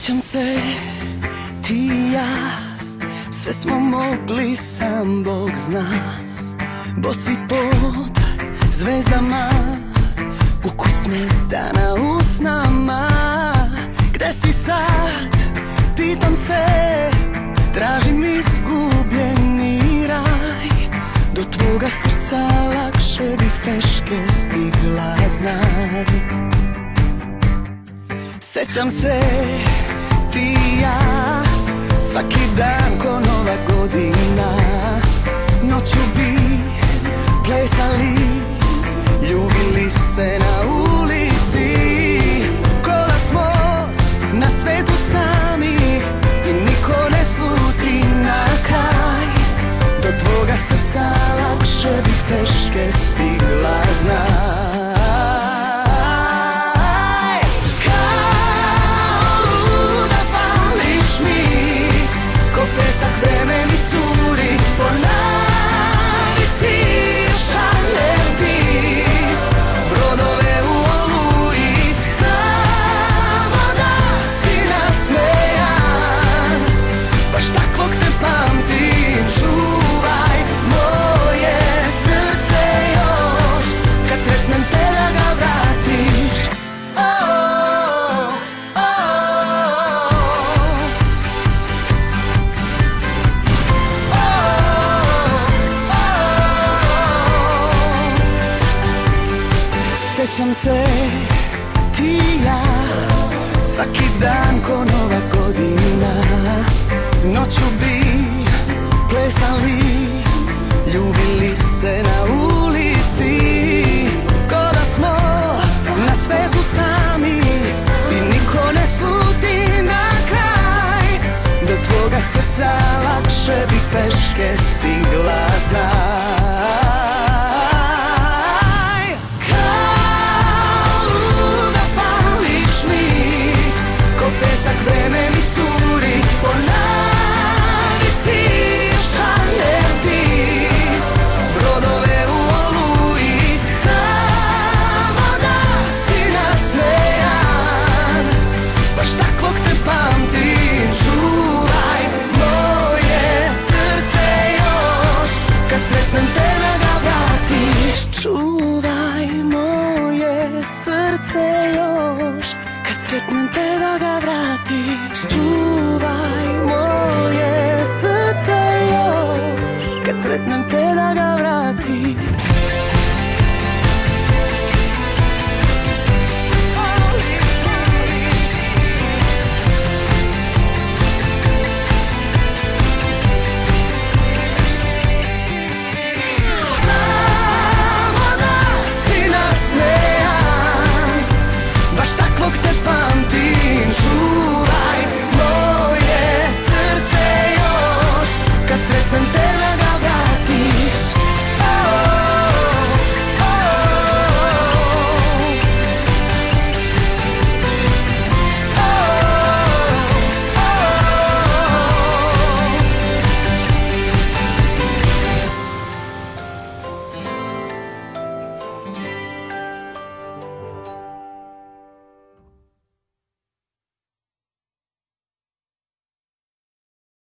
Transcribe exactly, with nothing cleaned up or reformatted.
Sjećam se, ti i ja, sve smo mogli, sam Bog zna. Bosi pod zvezdama, ukus smetana usnama. Gde si sad, pitam se, tražim izgubljeni raj. Do tvoga srca lakše bih peške stigla, znaj. Sjećam se, ti i ja, svaki dan ko nova godina. Noću bi plesali, ljubili se na ulici. Kola smo na svetu sami i niko ne sluti na kraj. Do tvoga srca lakše bih peške stigla, znaj. Pesak vreme mi curi po navici, šaljem ti brodove u oluji. Samo da si nasmejan, baš takvog te pamtim. Čuvaj moje srce još, kad sretnem te da ga vratiš. Sjećam se, ti i ja, svaki dan ko nova godina. Noću bi plesali, ljubili se na ulici. Ko da smo na svetu sami i niko ne sluti na kraj. Do tvoga srca lakše bih peške stigla, znaj. Pesak vreme mi curi po navici, šaljem ti brodove u oluji. Samo da si nasmejan, baš takvog te pamtim. Čuvaj moje srce još, kad sretnem te da ga vratiš. Čuvaj moje srce još, kad sretnem te da ga vratiš. Čuvaj moje srce još, kad sretnem te da ga vratiš.